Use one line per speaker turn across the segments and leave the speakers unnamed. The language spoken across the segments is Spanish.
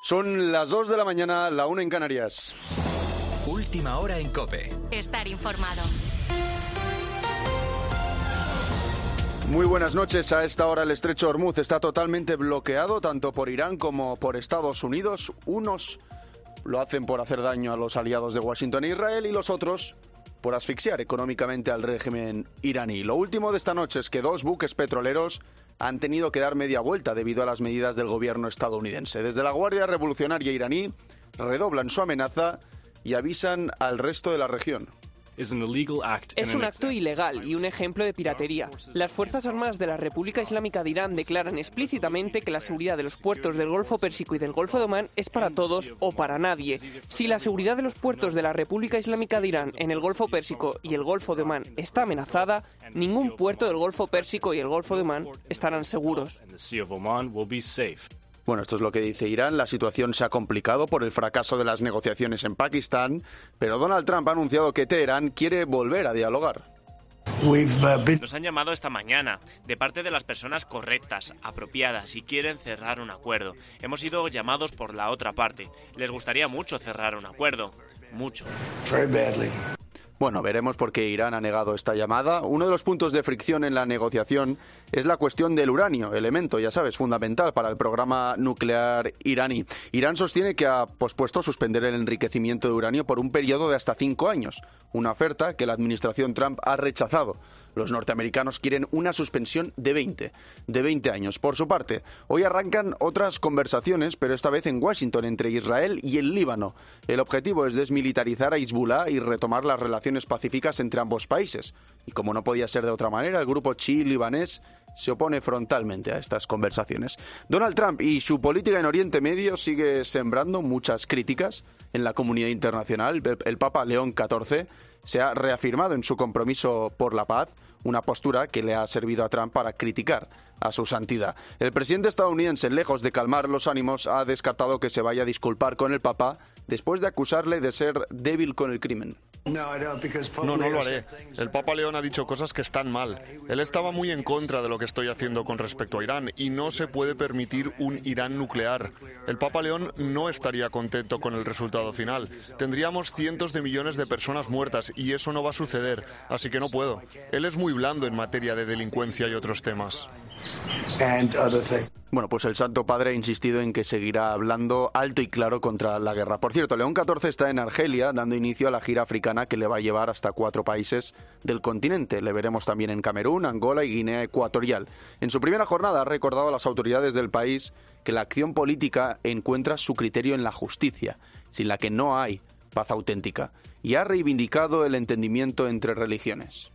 Son las 2 de la mañana, la 1 en Canarias.
Última hora en COPE.
Estar informado.
Muy buenas noches. A esta hora el estrecho de Hormuz está totalmente bloqueado tanto por Irán como por Estados Unidos. Unos lo hacen por hacer daño a los aliados de Washington e Israel y los otros por asfixiar económicamente al régimen iraní. Lo último de esta noche es que 2 buques petroleros han tenido que dar media vuelta debido a las medidas del gobierno estadounidense. Desde la Guardia Revolucionaria iraní redoblan su amenaza y avisan al resto de la región.
Es un acto ilegal y un ejemplo de piratería. Las Fuerzas Armadas de la República Islámica de Irán declaran explícitamente que la seguridad de los puertos del Golfo Pérsico y del Golfo de Omán es para todos o para nadie. Si la seguridad de los puertos de la República Islámica de Irán en el Golfo Pérsico y el Golfo de Omán está amenazada, ningún puerto del Golfo Pérsico y el Golfo de Omán estarán seguros.
Bueno, esto es lo que dice Irán. La situación se ha complicado por el fracaso de las negociaciones en Pakistán, pero Donald Trump ha anunciado que Teherán quiere volver a dialogar.
Nos han llamado esta mañana, de parte de las personas correctas, apropiadas, y quieren cerrar un acuerdo. Hemos sido llamados por la otra parte. Les gustaría mucho cerrar un acuerdo. Mucho.
Bueno, veremos por qué Irán ha negado esta llamada. Uno de los puntos de fricción en la negociación es la cuestión del uranio, elemento, ya sabes, fundamental para el programa nuclear iraní. Irán sostiene que ha pospuesto suspender el enriquecimiento de uranio por un periodo de hasta 5 años, una oferta que la administración Trump ha rechazado. Los norteamericanos quieren una suspensión de 20 años. Por su parte, hoy arrancan otras conversaciones, pero esta vez en Washington, entre Israel y el Líbano. El objetivo es desmilitarizar a Hezbollah y retomar las relaciones pacíficas entre ambos países. Y como no podía ser de otra manera, el grupo chií libanés se opone frontalmente a estas conversaciones. Donald Trump y su política en Oriente Medio sigue sembrando muchas críticas en la comunidad internacional. El Papa León XIV se ha reafirmado en su compromiso por la paz, una postura que le ha servido a Trump para criticar a su santidad. El presidente estadounidense, lejos de calmar los ánimos, ha descartado que se vaya a disculpar con el Papa después de acusarle de ser débil con el crimen.
No lo haré. El Papa León ha dicho cosas que están mal. Él estaba muy en contra de lo que estoy haciendo con respecto a Irán y no se puede permitir un Irán nuclear. El Papa León no estaría contento con el resultado final. Tendríamos cientos de millones de personas muertas y eso no va a suceder, así que no puedo. Él es muy blando en materia de delincuencia y otros temas.
Bueno, pues el Santo Padre ha insistido en que seguirá hablando alto y claro contra la guerra. Por cierto, León XIV está en Argelia dando inicio a la gira africana que le va a llevar hasta 4 países del continente. Le veremos también en Camerún, Angola y Guinea Ecuatorial. En su primera jornada ha recordado a las autoridades del país que la acción política encuentra su criterio en la justicia, sin la que no hay paz auténtica, y ha reivindicado el entendimiento entre religiones.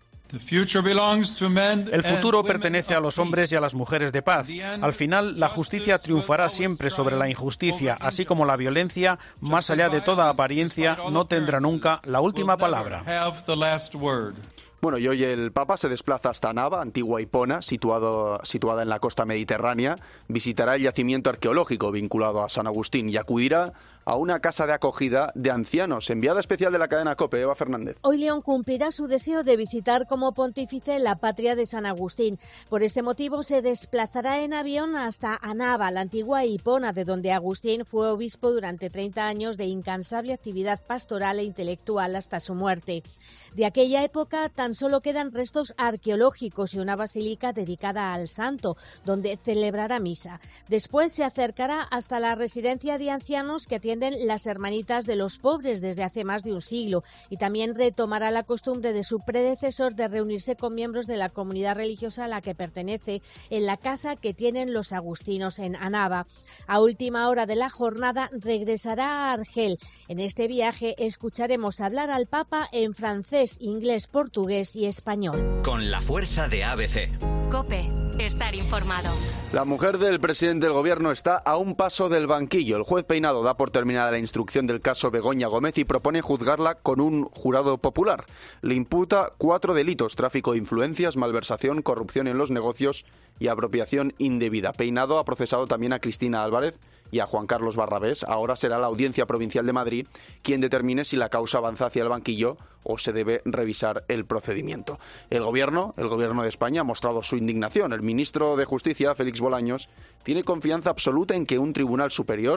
El futuro pertenece a los hombres y a las mujeres de paz. Al final, la justicia triunfará siempre sobre la injusticia, así como la violencia, más allá de toda apariencia, no tendrá nunca la última palabra.
Bueno, y hoy el Papa se desplaza hasta Nava, antigua Hipona, situada en la costa mediterránea. Visitará el yacimiento arqueológico vinculado a San Agustín y acudirá a una casa de acogida de ancianos. Enviada especial de la cadena COPE, Eva Fernández.
Hoy León cumplirá su deseo de visitar como pontífice la patria de San Agustín. Por este motivo se desplazará en avión hasta Nava, la antigua Hipona, de donde Agustín fue obispo durante 30 años de incansable actividad pastoral e intelectual hasta su muerte. De aquella época tan solo quedan restos arqueológicos y una basílica dedicada al santo, donde celebrará misa. Después se acercará hasta la residencia de ancianos que atienden las Hermanitas de los Pobres desde hace más de un siglo y también retomará la costumbre de su predecesor de reunirse con miembros de la comunidad religiosa a la que pertenece en la casa que tienen los agustinos en Nava. A última hora de la jornada regresará a Argel. En este viaje escucharemos hablar al Papa en francés, inglés, portugués y español.
Con la fuerza de ABC.
COPE. Estar informado.
La mujer del presidente del gobierno está a un paso del banquillo. El juez Peinado da por terminada la instrucción del caso Begoña Gómez y propone juzgarla con un jurado popular. Le imputa 4 delitos: tráfico de influencias, malversación, corrupción en los negocios y apropiación indebida. Peinado ha procesado también a Cristina Álvarez y a Juan Carlos Barrabés. Ahora será la Audiencia Provincial de Madrid quien determine si la causa avanza hacia el banquillo o se debe revisar el procedimiento. El gobierno de España ha mostrado su indignación. El ministro de Justicia, Félix Bolaños, tiene confianza absoluta en que un tribunal superior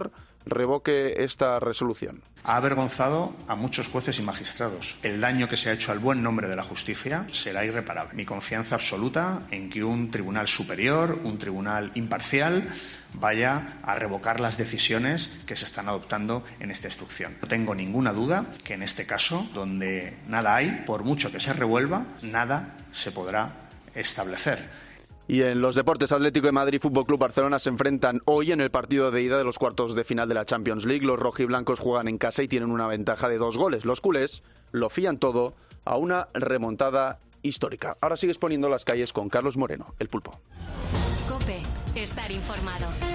revoque esta resolución.
Ha avergonzado a muchos jueces y magistrados. El daño que se ha hecho al buen nombre de la justicia será irreparable. Mi confianza absoluta en que un tribunal superior, un tribunal imparcial, vaya a revocar las decisiones que se están adoptando en esta instrucción. No tengo ninguna duda que en este caso, donde nada hay, por mucho que se revuelva, nada se podrá establecer.
Y en los deportes, Atlético de Madrid y Fútbol Club Barcelona se enfrentan hoy en el partido de ida de los cuartos de final de la Champions League. Los rojiblancos juegan en casa y tienen una ventaja de 2 goles. Los culés lo fían todo a una remontada histórica. Ahora sigues poniendo las calles con Carlos Moreno, el Pulpo.
COPE, estar informado.